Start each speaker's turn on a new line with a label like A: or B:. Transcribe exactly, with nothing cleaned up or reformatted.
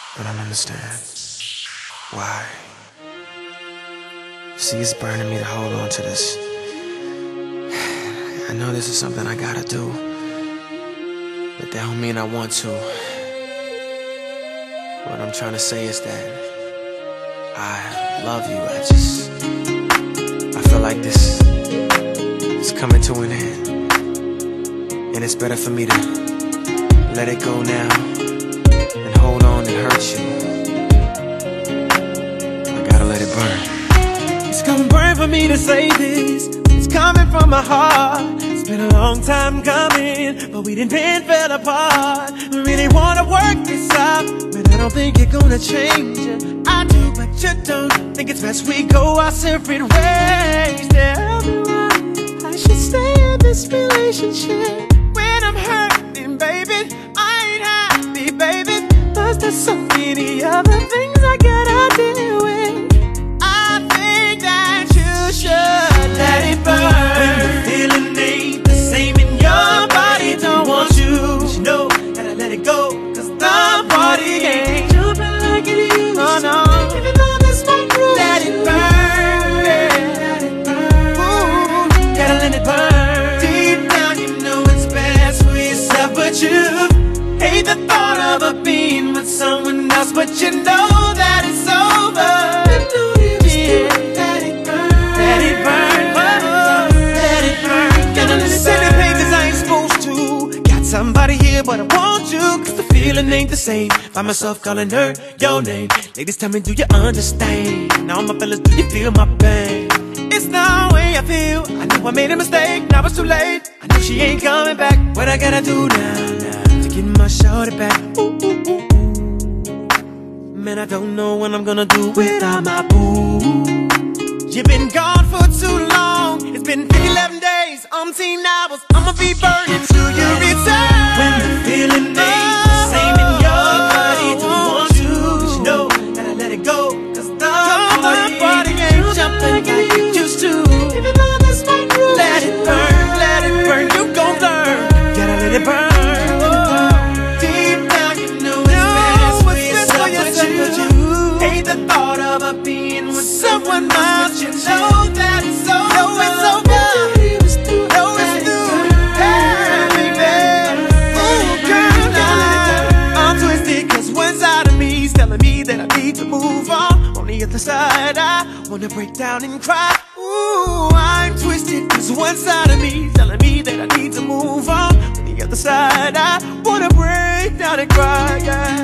A: but I don't understand why. See, it's burning me to hold on to this. I know this is something I gotta do, but that don't mean I want to. What I'm trying to say is that I love you. I just, I feel like this is coming to an end, and it's better for me to let it go now and hold on and hurt you. I gotta let it burn.
B: It's gonna burn for me to say this. It's coming from my heart. It's been a long time coming, but we didn't been fell apart. I really wanna work this out, but I don't think you're gonna change it. I do, but you don't. Think it's best we go our separate ways. Tell me why I should stay in this relationship when I'm hurting, baby. I ain't happy, baby. Cause there's so many other things I gotta deal with. I think that you should let it burn. When the feeling ain't the same in your body, don't want you, but you know, gotta let it go. Cause the body ain't jumping like it used to. Oh no, even though there's no proof. Let it burn, let it burn. Ooh, gotta let it burn. Deep down you know it's best for yourself, but you hate the thought of her being with someone else, but you know that it's over. Yeah. Let it burn, let it burn, oh, let it burn. Gotta let it burn. Pain cause I ain't supposed to. Got somebody here but I want you, cause the feeling ain't the same. Find myself calling her your name. Ladies tell me, do you understand? Now my fellas, do you feel my pain? It's the way I feel. I know I made a mistake, now it's too late. I know she ain't coming back. What I gotta do now, now to get my shorty back? Ooh, ooh, ooh, ooh. Man, I don't know what I'm gonna do without my boo. You've been gone for too long. It's been eleven days, umpteen hours. I'ma be burning till you return. When the feeling ain't the same in your body, don't want you, but you know, gotta let it go. Cause the body, body ain't jumping like you used to. Even though there's no proof. Let it burn, let it burn, you gon' learn. Gotta let it burn. Deep down you know it's best for yourself, but you hate the thought of her being with someone else. You know that it's over. Know it's over. Know it's through. Hey, baby. Ooh, girl, now I'm twisted cause one side of me's telling me that I need to move on. On the other side I wanna break down and cry. Ooh, I'm twisted cause one side of me's telling me that I need to move on. On the other side I wanna break down and cry, yeah.